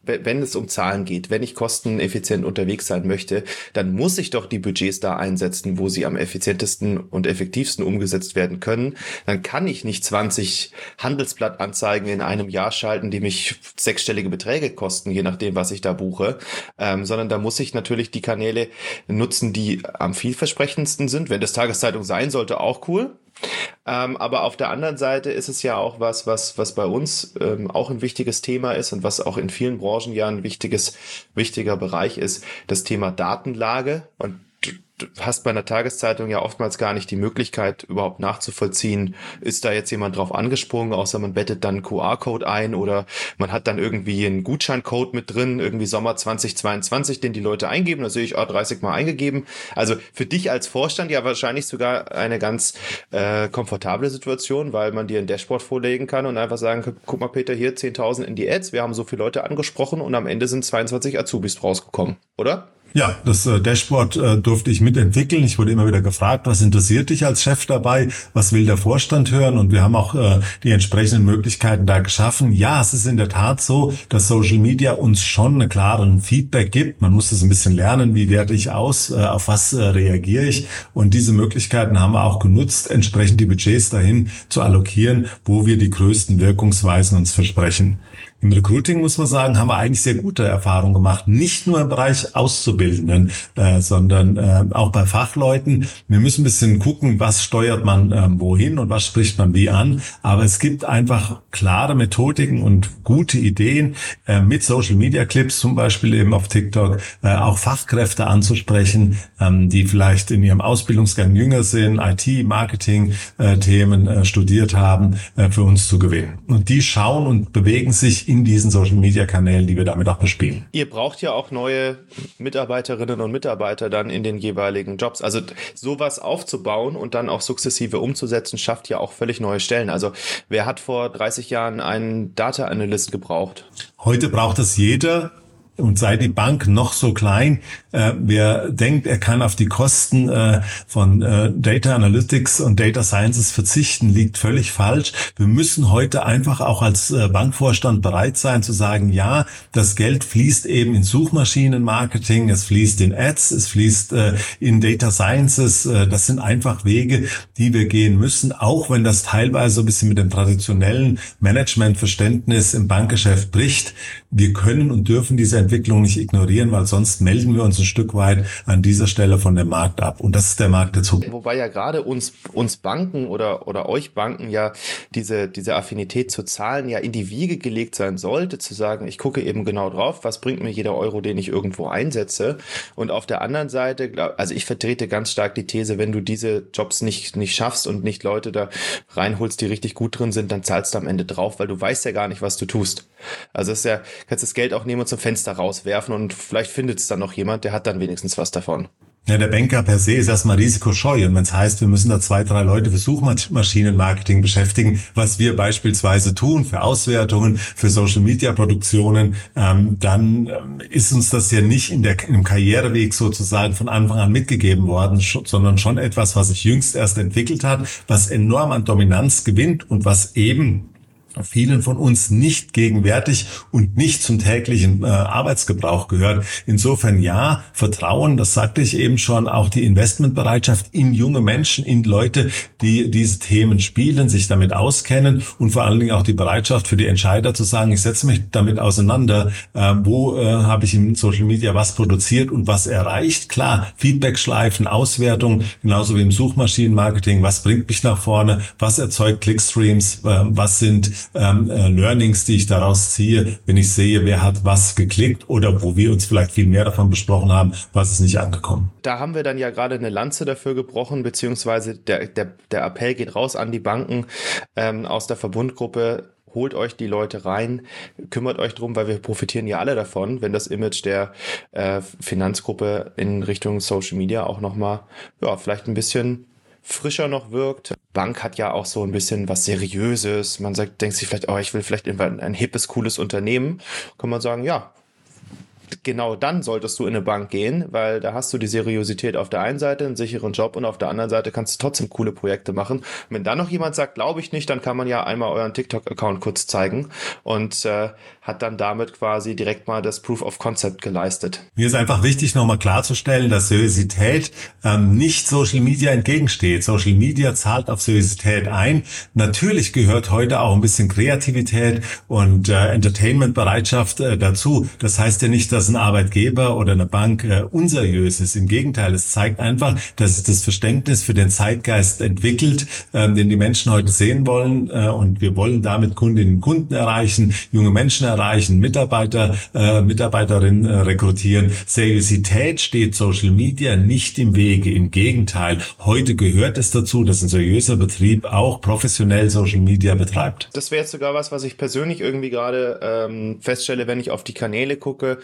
wenn es um Zahlen geht, wenn ich kosteneffizient unterwegs sein möchte, dann muss ich doch die Budgets da einsetzen, wo sie am effizientesten und effektivsten umgesetzt werden können. Dann kann ich nicht zwanzig Handelsblattanzeigen in einem Jahr schalten, die mich sechsstellige Beträge kosten, je nachdem, was ich da buche, ähm, sondern da muss ich natürlich die Kanäle nutzen, die am vielversprechendsten sind. Wenn das Tageszeitung sein sollte, auch cool. Ähm, aber auf der anderen Seite ist es ja auch was, was, was bei uns ähm, auch ein wichtiges Thema ist und was auch in vielen Branchen ja ein wichtiges, wichtiger Bereich ist, das Thema Datenlage. Und du hast bei einer Tageszeitung ja oftmals gar nicht die Möglichkeit, überhaupt nachzuvollziehen, ist da jetzt jemand drauf angesprungen, außer man bettet dann einen Q R-Code ein oder man hat dann irgendwie einen Gutscheincode mit drin, irgendwie Sommer zwanzig zweiundzwanzig, den die Leute eingeben, da sehe ich, ah, dreißig Mal eingegeben. Also für dich als Vorstand ja wahrscheinlich sogar eine ganz äh, komfortable Situation, weil man dir ein Dashboard vorlegen kann und einfach sagen kann, guck mal Peter, hier zehntausend in die Ads, wir haben so viele Leute angesprochen und am Ende sind zweiundzwanzig Azubis rausgekommen, oder? Ja, das äh, Dashboard äh, durfte ich mitentwickeln. Ich wurde immer wieder gefragt, was interessiert dich als Chef dabei? Was will der Vorstand hören? Und wir haben auch äh, die entsprechenden Möglichkeiten da geschaffen. Ja, es ist in der Tat so, dass Social Media uns schon einen klaren Feedback gibt. Man muss das ein bisschen lernen, wie werte ich aus, äh, auf was äh, reagiere ich. Und diese Möglichkeiten haben wir auch genutzt, entsprechend die Budgets dahin zu allokieren, wo wir die größten Wirkungsweisen uns versprechen. Im Recruiting, muss man sagen, haben wir eigentlich sehr gute Erfahrungen gemacht. Nicht nur im Bereich Auszubildenden, äh, sondern äh, auch bei Fachleuten. Wir müssen ein bisschen gucken, was steuert man äh, wohin und was spricht man wie an. Aber es gibt einfach klare Methodiken und gute Ideen, äh, mit Social-Media-Clips zum Beispiel eben auf TikTok, äh, auch Fachkräfte anzusprechen, ähm, die vielleicht in ihrem Ausbildungsgang jünger sind, I T, Marketing-Themen äh, studiert haben, äh, für uns zu gewinnen. Und die schauen und bewegen sich in diesen Social-Media-Kanälen, die wir damit auch bespielen. Ihr braucht ja auch neue Mitarbeiterinnen und Mitarbeiter dann in den jeweiligen Jobs. Also sowas aufzubauen und dann auch sukzessive umzusetzen, schafft ja auch völlig neue Stellen. Also wer hat vor dreißig Jahren einen Data Analyst gebraucht? Heute braucht es jeder. Und sei die Bank noch so klein, äh, wer denkt, er kann auf die Kosten äh, von äh, Data Analytics und Data Sciences verzichten, liegt völlig falsch. Wir müssen heute einfach auch als äh, Bankvorstand bereit sein zu sagen, ja, das Geld fließt eben in Suchmaschinenmarketing, es fließt in Ads, es fließt äh, in Data Sciences. Äh, das sind einfach Wege, die wir gehen müssen, auch wenn das teilweise so ein bisschen mit dem traditionellen Managementverständnis im Bankgeschäft bricht. Wir können und dürfen diese Entwicklung nicht ignorieren, weil sonst melden wir uns ein Stück weit an dieser Stelle von dem Markt ab. Und das ist der Markt der Zukunft. Wobei ja gerade uns uns Banken oder oder euch Banken ja diese diese Affinität zu Zahlen ja in die Wiege gelegt sein sollte, zu sagen, ich gucke eben genau drauf, was bringt mir jeder Euro, den ich irgendwo einsetze. Und auf der anderen Seite, also ich vertrete ganz stark die These, wenn du diese Jobs nicht nicht schaffst und nicht Leute da reinholst, die richtig gut drin sind, dann zahlst du am Ende drauf, weil du weißt ja gar nicht, was du tust. Also es ist ja, kannst das Geld auch nehmen und zum Fenster rauswerfen und vielleicht findet es dann noch jemand, der hat dann wenigstens was davon. Ja, der Banker per se ist erstmal risikoscheu. Und wenn es heißt, wir müssen da zwei, drei Leute für Suchmaschinenmarketing beschäftigen, was wir beispielsweise tun für Auswertungen, für Social-Media-Produktionen, ähm, dann ähm, ist uns das ja nicht in der, im Karriereweg sozusagen von Anfang an mitgegeben worden, sch- sondern schon etwas, was sich jüngst erst entwickelt hat, was enorm an Dominanz gewinnt und was eben vielen von uns nicht gegenwärtig und nicht zum täglichen äh, Arbeitsgebrauch gehört. Insofern ja, Vertrauen, das sagte ich eben schon, auch die Investmentbereitschaft in junge Menschen, in Leute, die diese Themen spielen, sich damit auskennen und vor allen Dingen auch die Bereitschaft für die Entscheider zu sagen, ich setze mich damit auseinander, äh, wo äh, habe ich in Social Media was produziert und was erreicht. Klar, Feedback-Schleifen, Auswertung, genauso wie im Suchmaschinenmarketing, was bringt mich nach vorne, was erzeugt Clickstreams, äh, was sind Ähm, äh, Learnings, die ich daraus ziehe, wenn ich sehe, wer hat was geklickt oder wo wir uns vielleicht viel mehr davon besprochen haben, was ist nicht angekommen. Da haben wir dann ja gerade eine Lanze dafür gebrochen, beziehungsweise der, der, der Appell geht raus an die Banken ähm, aus der Verbundgruppe. Holt euch die Leute rein, kümmert euch drum, weil wir profitieren ja alle davon, wenn das Image der äh, Finanzgruppe in Richtung Social Media auch nochmal, ja, vielleicht ein bisschen frischer noch wirkt. Bank hat ja auch so ein bisschen was Seriöses. Man sagt, denkt sich vielleicht, oh, ich will vielleicht ein, ein hippes, cooles Unternehmen. Kann man sagen, ja, genau dann solltest du in eine Bank gehen, weil da hast du die Seriosität auf der einen Seite, einen sicheren Job und auf der anderen Seite kannst du trotzdem coole Projekte machen. Und wenn dann noch jemand sagt, glaube ich nicht, dann kann man ja einmal euren TikTok-Account kurz zeigen und äh, hat dann damit quasi direkt mal das Proof of Concept geleistet. Mir ist einfach wichtig, nochmal klarzustellen, dass Seriosität ähm, nicht Social Media entgegensteht. Social Media zahlt auf Seriosität ein. Natürlich gehört heute auch ein bisschen Kreativität und äh, Entertainment-Bereitschaft äh, dazu. Das heißt ja nicht, dass ein Arbeitgeber oder eine Bank äh, unseriös ist. Im Gegenteil, es zeigt einfach, dass es das Verständnis für den Zeitgeist entwickelt, ähm, den die Menschen heute sehen wollen. Äh, und wir wollen damit Kundinnen und Kunden erreichen, junge Menschen erreichen, Mitarbeiter, äh, Mitarbeiterinnen äh, rekrutieren. Seriosität steht Social Media nicht im Wege. Im Gegenteil, heute gehört es dazu, dass ein seriöser Betrieb auch professionell Social Media betreibt. Das wäre jetzt sogar was, was ich persönlich irgendwie gerade ähm, feststelle, wenn ich auf die Kanäle gucke,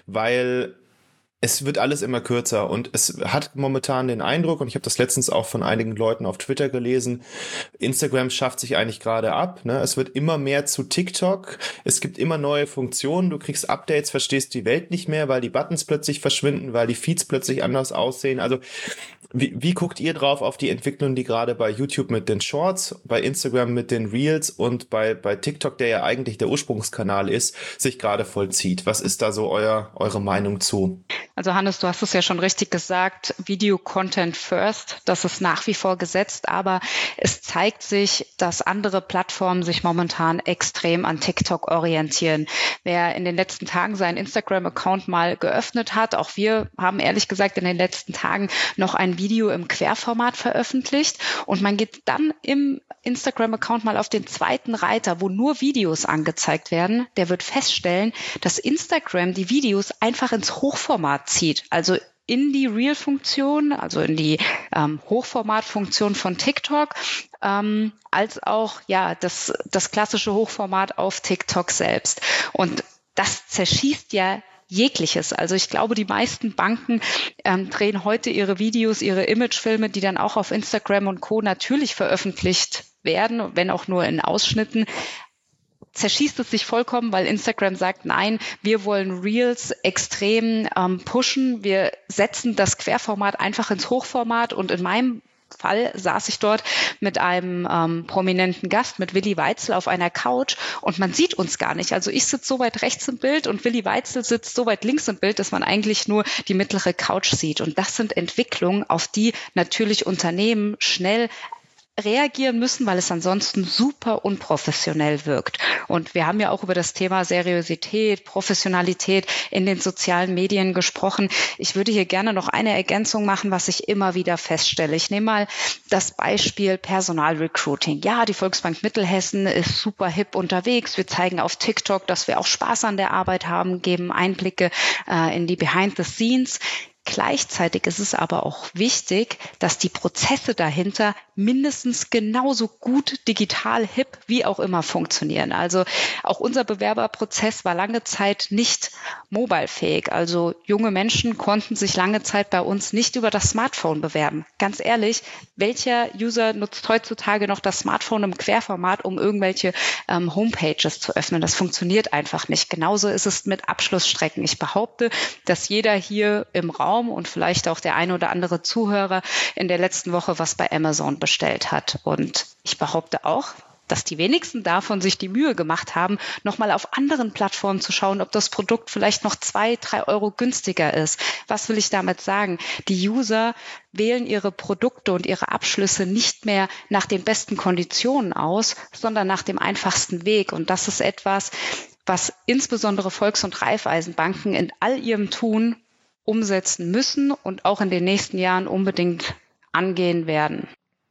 weil es wird alles immer kürzer und es hat momentan den Eindruck, und ich habe das letztens auch von einigen Leuten auf Twitter gelesen, Instagram schafft sich eigentlich gerade ab, ne? Es wird immer mehr zu TikTok, es gibt immer neue Funktionen, du kriegst Updates, verstehst die Welt nicht mehr, weil die Buttons plötzlich verschwinden, weil die Feeds plötzlich anders aussehen. Also wie, wie guckt ihr drauf auf die Entwicklung, die gerade bei YouTube mit den Shorts, bei Instagram mit den Reels und bei, bei TikTok, der ja eigentlich der Ursprungskanal ist, sich gerade vollzieht? Was ist da so euer, eure Meinung zu? Also Hannes, du hast es ja schon richtig gesagt, Video Content First, das ist nach wie vor gesetzt, aber es zeigt sich, dass andere Plattformen sich momentan extrem an TikTok orientieren. Wer in den letzten Tagen seinen Instagram-Account mal geöffnet hat, auch wir haben ehrlich gesagt in den letzten Tagen noch ein Video im Querformat veröffentlicht und man geht dann im Instagram-Account mal auf den zweiten Reiter, wo nur Videos angezeigt werden, der wird feststellen, dass Instagram die Videos einfach ins Hochformat zieht, also in die Reel-Funktion, also in die ähm, Hochformat-Funktion von TikTok, ähm, als auch ja das, das klassische Hochformat auf TikTok selbst. Und das zerschießt ja Jegliches. Also ich glaube, die meisten Banken ähm, drehen heute ihre Videos, ihre Imagefilme, die dann auch auf Instagram und Co. natürlich veröffentlicht werden, wenn auch nur in Ausschnitten, zerschießt es sich vollkommen, weil Instagram sagt, nein, wir wollen Reels extrem ähm, pushen. Wir setzen das Querformat einfach ins Hochformat und in meinem Fall saß ich dort mit einem ähm, prominenten Gast, mit Willi Weitzel auf einer Couch und man sieht uns gar nicht. Also ich sitze so weit rechts im Bild und Willi Weitzel sitzt so weit links im Bild, dass man eigentlich nur die mittlere Couch sieht. Und das sind Entwicklungen, auf die natürlich Unternehmen schnell reagieren müssen, weil es ansonsten super unprofessionell wirkt. Und wir haben ja auch über das Thema Seriosität, Professionalität in den sozialen Medien gesprochen. Ich würde hier gerne noch eine Ergänzung machen, was ich immer wieder feststelle. Ich nehme mal das Beispiel Personalrecruiting. Ja, die Volksbank Mittelhessen ist super hip unterwegs. Wir zeigen auf TikTok, dass wir auch Spaß an der Arbeit haben, geben Einblicke äh, in die Behind the Scenes. Gleichzeitig ist es aber auch wichtig, dass die Prozesse dahinter mindestens genauso gut digital hip wie auch immer funktionieren. Also auch unser Bewerberprozess war lange Zeit nicht mobilefähig. Also junge Menschen konnten sich lange Zeit bei uns nicht über das Smartphone bewerben. Ganz ehrlich, welcher User nutzt heutzutage noch das Smartphone im Querformat, um irgendwelche ähm, Homepages zu öffnen? Das funktioniert einfach nicht. Genauso ist es mit Abschlussstrecken. Ich behaupte, dass jeder hier im Raum und vielleicht auch der eine oder andere Zuhörer in der letzten Woche was bei Amazon bestellt hat. Und ich behaupte auch, dass die wenigsten davon sich die Mühe gemacht haben, nochmal auf anderen Plattformen zu schauen, ob das Produkt vielleicht noch zwei, drei Euro günstiger ist. Was will ich damit sagen? Die User wählen ihre Produkte und ihre Abschlüsse nicht mehr nach den besten Konditionen aus, sondern nach dem einfachsten Weg. Und das ist etwas, was insbesondere Volks- und Raiffeisenbanken in all ihrem Tun umsetzen müssen und auch in den nächsten Jahren unbedingt angehen werden.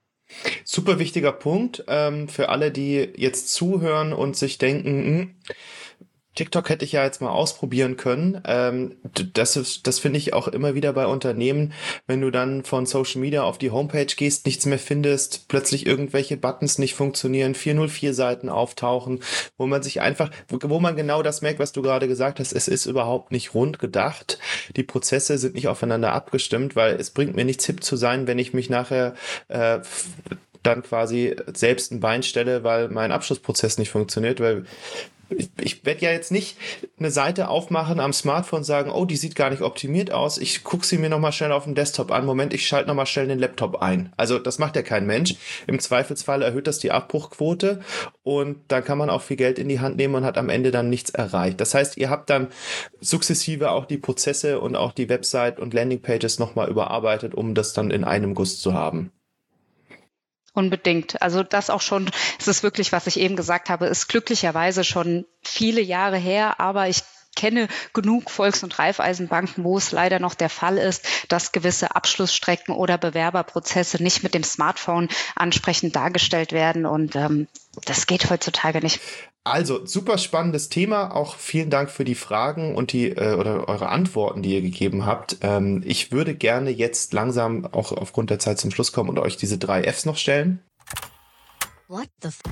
Super wichtiger Punkt ähm, für alle, die jetzt zuhören und sich denken, mh, TikTok hätte ich ja jetzt mal ausprobieren können. Ähm, das ist, das finde ich auch immer wieder bei Unternehmen, wenn du dann von Social Media auf die Homepage gehst, nichts mehr findest, plötzlich irgendwelche Buttons nicht funktionieren, vierhundertvier Seiten auftauchen, wo man sich einfach, wo, wo man genau das merkt, was du gerade gesagt hast, es ist überhaupt nicht rund gedacht. Die Prozesse sind nicht aufeinander abgestimmt, weil es bringt mir nichts, hip zu sein, wenn ich mich nachher äh, dann quasi selbst ein Bein stelle, weil mein Abschlussprozess nicht funktioniert, weil ich, ich werde ja jetzt nicht eine Seite aufmachen am Smartphone und sagen, oh, die sieht gar nicht optimiert aus. Ich gucke sie mir nochmal schnell auf dem Desktop an. Moment, ich schalte nochmal schnell den Laptop ein. Also das macht ja kein Mensch. Im Zweifelsfall erhöht das die Abbruchquote und dann kann man auch viel Geld in die Hand nehmen und hat am Ende dann nichts erreicht. Das heißt, ihr habt dann sukzessive auch die Prozesse und auch die Website und Landingpages nochmal überarbeitet, um das dann in einem Guss zu haben. Unbedingt. Also das auch schon, es ist wirklich, was ich eben gesagt habe, ist glücklicherweise schon viele Jahre her, aber ich kenne genug Volks- und Raiffeisenbanken, wo es leider noch der Fall ist, dass gewisse Abschlussstrecken oder Bewerberprozesse nicht mit dem Smartphone ansprechend dargestellt werden und ähm, das geht heutzutage nicht. Also, super spannendes Thema. Auch vielen Dank für die Fragen und die äh, oder eure Antworten, die ihr gegeben habt. Ähm, ich würde gerne jetzt langsam auch aufgrund der Zeit zum Schluss kommen und euch diese drei Fs noch stellen. What the f-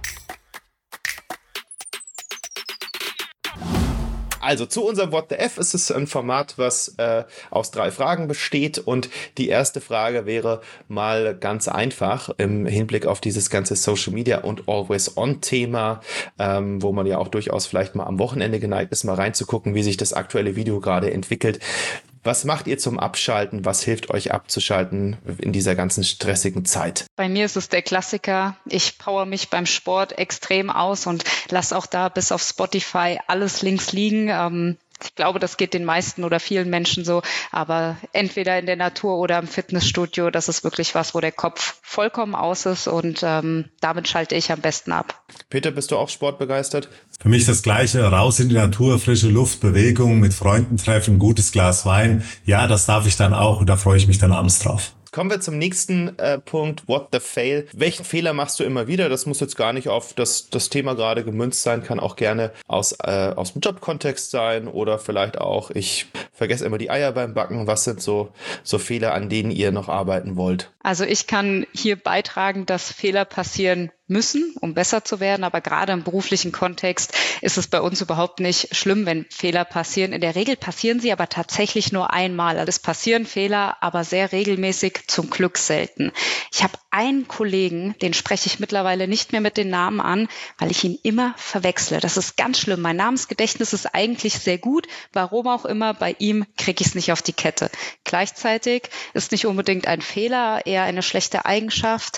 Also zu unserem What the F ist es ein Format, was äh, aus drei Fragen besteht und die erste Frage wäre mal ganz einfach im Hinblick auf dieses ganze Social Media und Always-On-Thema, ähm, wo man ja auch durchaus vielleicht mal am Wochenende geneigt ist, mal reinzugucken, wie sich das aktuelle Video gerade entwickelt. Was macht ihr zum Abschalten? Was hilft euch abzuschalten in dieser ganzen stressigen Zeit? Bei mir ist es der Klassiker. Ich power mich beim Sport extrem aus und lasse auch da bis auf Spotify alles links liegen. Ähm, ich glaube, das geht den meisten oder vielen Menschen so, aber entweder in der Natur oder im Fitnessstudio, das ist wirklich was, wo der Kopf vollkommen aus ist und ähm, damit schalte ich am besten ab. Peter, bist du auch sportbegeistert? Für mich das Gleiche, raus in die Natur, frische Luft, Bewegung, mit Freunden treffen, gutes Glas Wein. Ja, das darf ich dann auch und da freue ich mich dann abends drauf. Kommen wir zum nächsten äh, Punkt, What the Fail. Welchen Fehler machst du immer wieder? Das muss jetzt gar nicht auf das, das Thema gerade gemünzt sein, kann auch gerne aus, äh, aus dem Jobkontext sein oder vielleicht auch, ich vergesse immer die Eier beim Backen. Was sind so, so Fehler, an denen ihr noch arbeiten wollt? Also ich kann hier beitragen, dass Fehler passieren müssen, um besser zu werden. Aber gerade im beruflichen Kontext ist es bei uns überhaupt nicht schlimm, wenn Fehler passieren. In der Regel passieren sie aber tatsächlich nur einmal. Also es passieren Fehler, aber sehr regelmäßig, zum Glück selten. Ich habe einen Kollegen, den spreche ich mittlerweile nicht mehr mit den Namen an, weil ich ihn immer verwechsle. Das ist ganz schlimm. Mein Namensgedächtnis ist eigentlich sehr gut. Warum auch immer, bei ihm kriege ich es nicht auf die Kette. Gleichzeitig ist nicht unbedingt ein Fehler, eher eine schlechte Eigenschaft.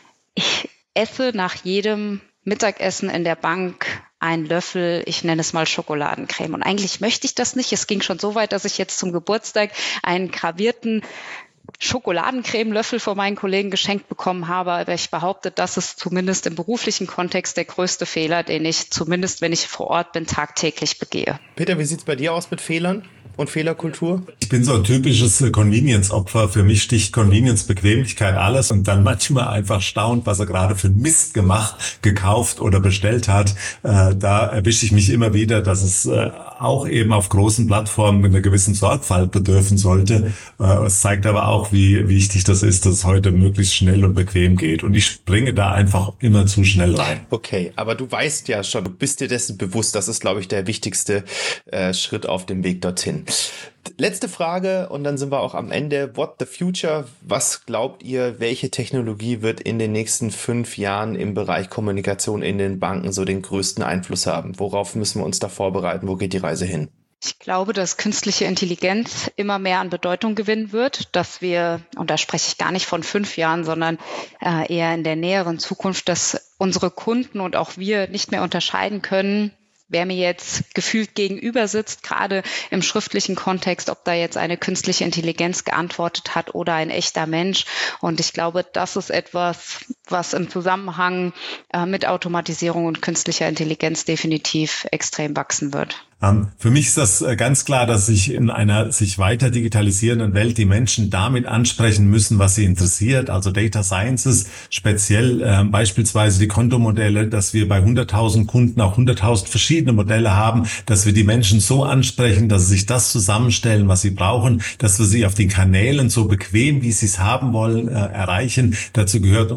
Ich esse nach jedem Mittagessen in der Bank einen Löffel, ich nenne es mal Schokoladencreme. Und eigentlich möchte ich das nicht. Es ging schon so weit, dass ich jetzt zum Geburtstag einen gravierten Schokoladencremelöffel von meinen Kollegen geschenkt bekommen habe. Aber ich behaupte, das ist zumindest im beruflichen Kontext der größte Fehler, den ich zumindest, wenn ich vor Ort bin, tagtäglich begehe. Peter, wie sieht's bei dir aus mit Fehlern und Fehlerkultur? Ich bin so ein typisches Convenience-Opfer. Für mich sticht Convenience, Bequemlichkeit, alles und dann manchmal einfach staunt, was er gerade für Mist gemacht, gekauft oder bestellt hat. Äh, da erwische ich mich immer wieder, dass es äh, auch eben auf großen Plattformen einer gewissen Sorgfalt bedürfen sollte. Äh, es zeigt aber auch, wie wichtig das ist, dass es heute möglichst schnell und bequem geht. Und ich springe da einfach immer zu schnell rein. Okay, aber du weißt ja schon, du bist dir dessen bewusst. Das ist, glaube ich, der wichtigste äh, Schritt auf dem Weg dorthin. Letzte Frage und dann sind wir auch am Ende. What the future? Was glaubt ihr, welche Technologie wird in den nächsten fünf Jahren im Bereich Kommunikation in den Banken so den größten Einfluss haben? Worauf müssen wir uns da vorbereiten? Wo geht die Reise hin? Ich glaube, dass künstliche Intelligenz immer mehr an Bedeutung gewinnen wird, dass wir, und da spreche ich gar nicht von fünf Jahren, sondern äh, eher in der näheren Zukunft, dass unsere Kunden und auch wir nicht mehr unterscheiden können, wer mir jetzt gefühlt gegenüber sitzt, gerade im schriftlichen Kontext, ob da jetzt eine künstliche Intelligenz geantwortet hat oder ein echter Mensch. Und ich glaube, das ist etwas, was im Zusammenhang äh, mit Automatisierung und künstlicher Intelligenz definitiv extrem wachsen wird. Um, für mich ist das ganz klar, dass sich in einer sich weiter digitalisierenden Welt die Menschen damit ansprechen müssen, was sie interessiert. Also Data Sciences, speziell äh, beispielsweise die Kontomodelle, dass wir bei hunderttausend Kunden auch hunderttausend verschiedene Modelle haben, dass wir die Menschen so ansprechen, dass sie sich das zusammenstellen, was sie brauchen, dass wir sie auf den Kanälen so bequem, wie sie es haben wollen, äh, erreichen. Dazu gehört Unterstützung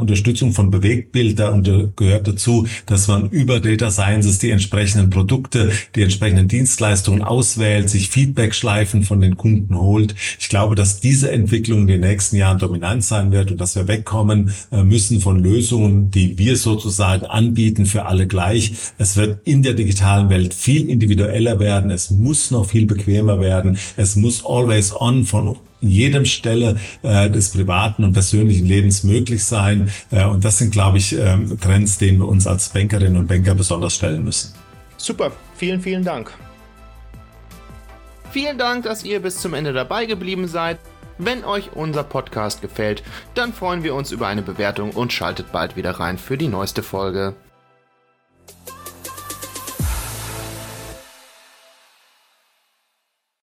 Lösung von Bewegtbilder und äh, gehört dazu, dass man über Data Sciences die entsprechenden Produkte, die entsprechenden Dienstleistungen auswählt, sich Feedback-Schleifen von den Kunden holt. Ich glaube, dass diese Entwicklung in den nächsten Jahren dominant sein wird und dass wir wegkommen äh, müssen von Lösungen, die wir sozusagen anbieten für alle gleich. Es wird in der digitalen Welt viel individueller werden. Es muss noch viel bequemer werden. Es muss always on von jedem Stelle äh, des privaten und persönlichen Lebens möglich sein. Äh, und das sind, glaube ich, äh, Trends, denen wir uns als Bankerinnen und Banker besonders stellen müssen. Super, vielen, vielen Dank. Vielen Dank, dass ihr bis zum Ende dabei geblieben seid. Wenn euch unser Podcast gefällt, dann freuen wir uns über eine Bewertung und schaltet bald wieder rein für die neueste Folge.